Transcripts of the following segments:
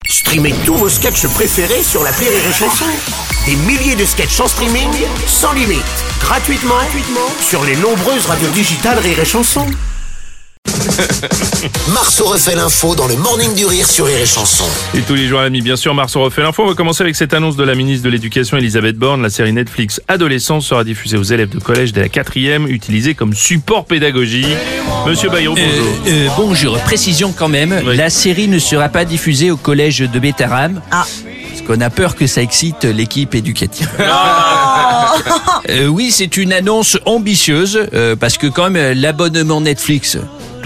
Streamez tous vos sketchs préférés sur l'appli Rire et Chanson. Des milliers de sketchs en streaming, sans limite, gratuitement sur les nombreuses radios digitales Rire et Chanson. Marceau refait l'info dans le Morning du Rire sur Rire et Chanson. Et tous les jours à la mi, bien sûr, Marceau refait l'info. On va commencer avec cette annonce de la ministre de l'Éducation, Elisabeth Borne. La série Netflix Adolescence sera diffusée aux élèves de collège dès la 4e, utilisée comme support pédagogique. Monsieur Bayrou, bonjour. Bonjour, précision quand même, Oui. La série ne sera pas diffusée au collège de Bétarame. Parce qu'on a peur que ça excite l'équipe éducative. Oui, c'est une annonce ambitieuse, parce que quand même, l'abonnement Netflix...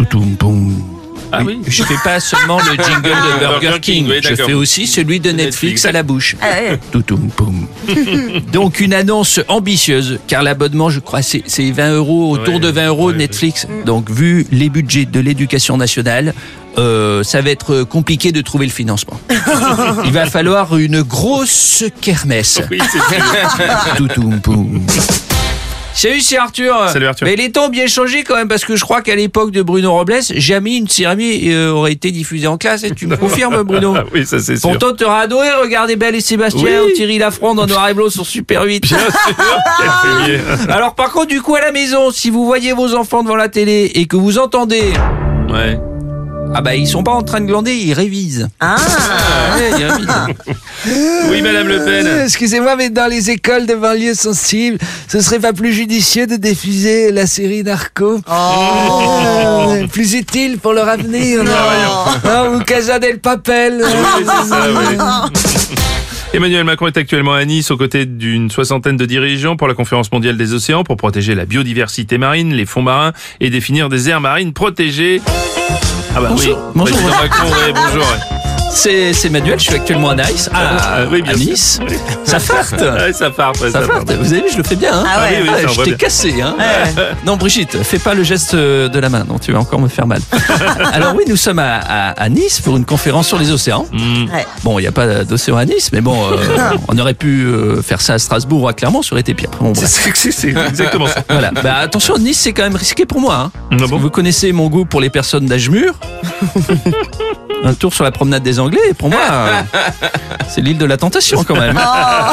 Ah oui. Je fais pas seulement le jingle de Burger King, oui, je d'accord. fais aussi celui de Netflix à la bouche. Toutoum-poum. Donc une annonce ambitieuse, car l'abonnement, je crois, c'est 20 euros, autour de 20 euros Netflix. Donc vu les budgets de l'éducation nationale, ça va être compliqué de trouver le financement. Il va falloir une grosse kermesse. Oui, c'est sûr. Toutoum-poum. Salut, c'est Arthur. Salut, Arthur. Mais les temps ont bien changé quand même, parce que je crois qu'à l'époque de Bruno Robles, jamais une série aurait été diffusée en classe. Et tu me confirmes, Bruno? Oui, ça c'est sûr. Pourtant, tu auras adoré regarder Belle et Sébastien, Oui. ou Thierry Lafronde en noir et blanc sur Super 8. Bien sûr, quel fumier. Alors par contre, du coup, à la maison, si vous voyez vos enfants devant la télé et que vous entendez... Ouais. Ah bah, ils sont pas en train de glander, ils révisent. Ouais, ils révisent. Oui, Madame Le Pen. Excusez-moi, mais dans les écoles de banlieue sensibles, ce serait pas plus judicieux de diffuser la série Narco plus utile pour leur avenir, non? Ou Casa del Papel. Oui, c'est ça, oui. Emmanuel Macron est actuellement à Nice aux côtés d'une 60aine de dirigeants pour la conférence mondiale des océans pour protéger la biodiversité marine, les fonds marins et définir des aires marines protégées. Ah bah Bonjour. oui. Bonjour. Président Macron, oui, bonjour. C'est Manuel, je suis actuellement à Nice, oui, bien à sûr. Nice. Ça farte. Ouais, ça part, ouais, Ça farte. Vous avez vu, je le fais bien. Hein. Ah oui, oui, ça, on je voit t'ai bien. cassé. Hein. Non, Brigitte, fais pas le geste de la main, non, tu vas encore me faire mal. Alors oui, nous sommes à Nice pour une conférence sur les océans. Bon, il n'y a pas d'océan à Nice, mais bon, on aurait pu faire ça à Strasbourg ou à Clermont, ça aurait été pire. Bon, bref. C'est exactement ça. Voilà. Bah, attention, Nice, c'est quand même risqué pour moi. Hein. Ah bon? Vous connaissez mon goût pour les personnes d'âge mûr. Un tour sur la promenade des Anglais, et pour moi, c'est l'île de la tentation quand même.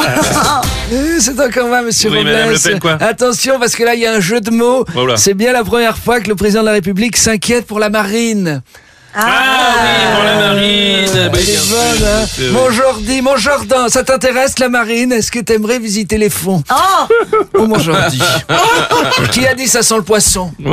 C'est encore moi, monsieur Oui, Robles. Madame Le Pen, quoi. Attention, parce que là, il y a un jeu de mots. Oh là. C'est bien la première fois que le président de la République s'inquiète pour la marine. Ah oui, pour la marine. Elle Oui, est bien sûr, bonne, hein. bien sûr. Mon Jordi, mon Jordan, ça t'intéresse la marine? Est-ce que t'aimerais visiter les fonds? Oh mon Jordi. Qui a dit ça sent le poisson? Oh.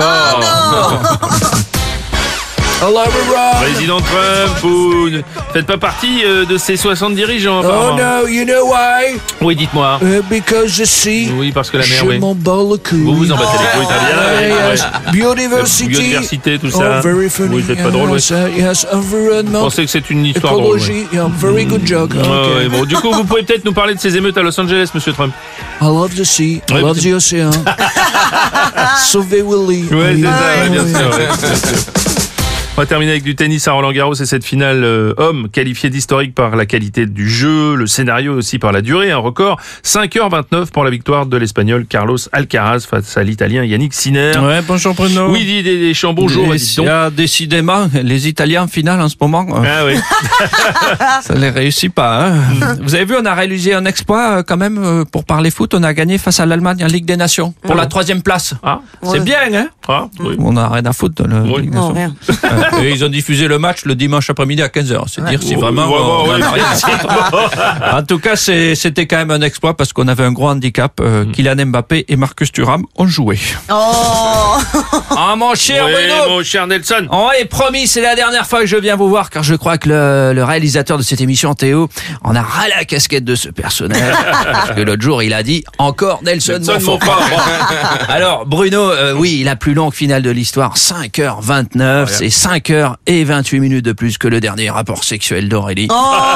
Allah Président Trump, vous ne faites pas partie de ces 60 dirigeants, Oh apparemment. no, you know why? Oui, dites-moi. Because je sais. Oui, parce que la mer, Je oui. m'en bats le cul. Vous vous en battez les couilles, très bien. Yes. Ouais. Biodiversity. Biodiversité, tout Oh, ça. very funny. Oui, c'est pas drôle, oui. Yes, Vous environment. pensez que c'est une histoire drôle, oui. Ecology. Yeah, very good joke. Ouais, Okay. ouais, bon, du coup, vous pouvez peut-être nous parler de ces émeutes à Los Angeles, monsieur Trump. I love the sea. I Ouais, love peut-être. the ocean. Sauver Willy. Ouais, c'est ça, ouais, bien oui. sûr. Ouais, bien sûr. On va terminer avec du tennis à Roland-Garros et cette finale homme qualifiée d'historique par la qualité du jeu, le scénario aussi par la durée, un record 5h29 pour la victoire de l'Espagnol Carlos Alcaraz face à l'Italien Yannick Sinner. Ouais, bonjour Bruno. Oui, Didier Deschamps, bonjour. dites donc. Décidément, les Italiens en finale en ce moment, Ah oui. ça les réussit pas. Hein. Vous avez vu, on a réalisé un exploit quand même pour parler foot. On a gagné face à l'Allemagne en Ligue des Nations pour la 3e place. Ah, C'est bien, hein? ah oui. On a rien à foutre de la Oui. Ligue des Non, Nations. rien. Et ils ont diffusé le match le dimanche après-midi à 15h. C'est dire si Oh, vraiment vraiment, on oui. en a rien. En tout cas, c'était quand même un exploit parce qu'on avait un gros handicap. Kylian Mbappé et Marcus Thuram ont joué. Ah, mon cher Oui, Bruno! mon cher Nelson. Oh, et promis, c'est la dernière fois que je viens vous voir car je crois que le réalisateur de cette émission, Théo, en a ras la casquette de ce personnage. Parce que l'autre jour, il a dit encore Nelson Nelson Montfort. Montfort. Alors, Bruno, oui, la plus longue finale de l'histoire, 5h29, c'est 5h28 de plus que le dernier rapport sexuel d'Aurélie.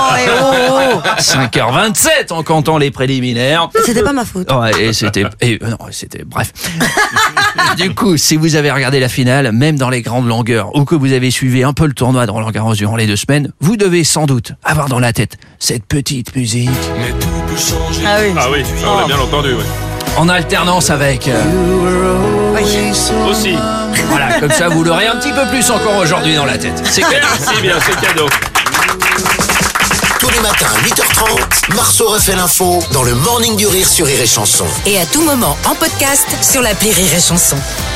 5h27 en comptant les préliminaires. C'était pas ma faute. Ouais, et c'était, bref. Du coup, si vous avez regardé la finale, même dans les grandes longueurs, ou que vous avez suivi un peu le tournoi de Roland-Garros durant les 2 semaines, vous devez sans doute avoir dans la tête cette petite musique. Ah oui. Ah oui, ça, on l'a bien entendu, oui. En alternance avec... Aussi. Voilà, comme ça, vous l'aurez un petit peu plus encore aujourd'hui dans la tête. C'est clair ? Merci bien, c'est cadeau. matin à 8h30, Marceau refait l'info dans le Morning du Rire sur Rire et Chanson. Et à tout moment en podcast sur l'appli Rire et Chanson.